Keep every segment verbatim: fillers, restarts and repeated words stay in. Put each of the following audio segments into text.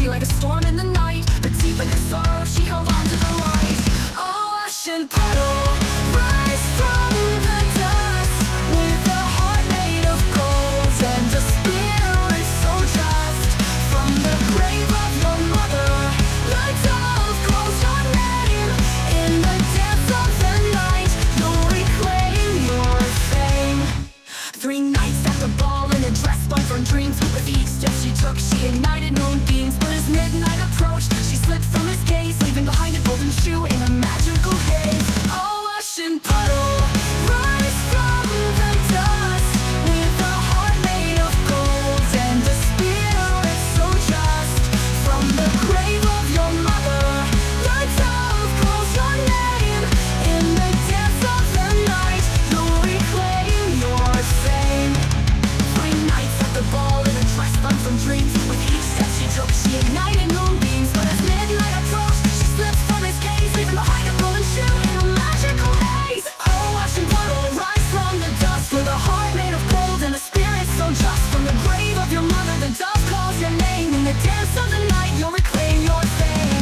be like a storm in the night, but deep in her sorrow she held on to the light. Oh, ashen puddle, rise from the dust, with a heart made of gold and a spirit so just. From the grave of your mother, the dove calls your name. In the depths of the night, you'll reclaim your fame. Three nights at the ball in a dress spun from dreams. With each step she took, she ignited moonbeams. But as midnight approached, she slipped from his gaze, leaving behind a golden shoe in a magical haze. Oh, ashen puddle, rise from the dust, with a heart made of gold and a spirit so just. From the grave of your mother, the dove calls your name. In the depths of the night, you'll reclaim your fame. Three nights at the ball in a dress spun from dreams. With each step she took, she ignited moonbeams. But as midnight approached, she slipped from his gaze, leaving behind a golden shoe in a magical haze. Oh, ashen puddle, rise from the dust, with a heart made of gold and a spirit so just. From the grave of your mother, the dove calls your name. In the dance of the night, you'll reclaim your fame.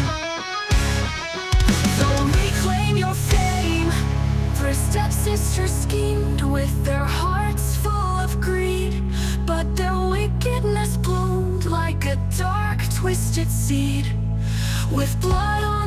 You'll reclaim your fame. Three stepsisters schemed with their hearts full of greed, but their wickedness bloomed like a dark, twisted seed. With blood on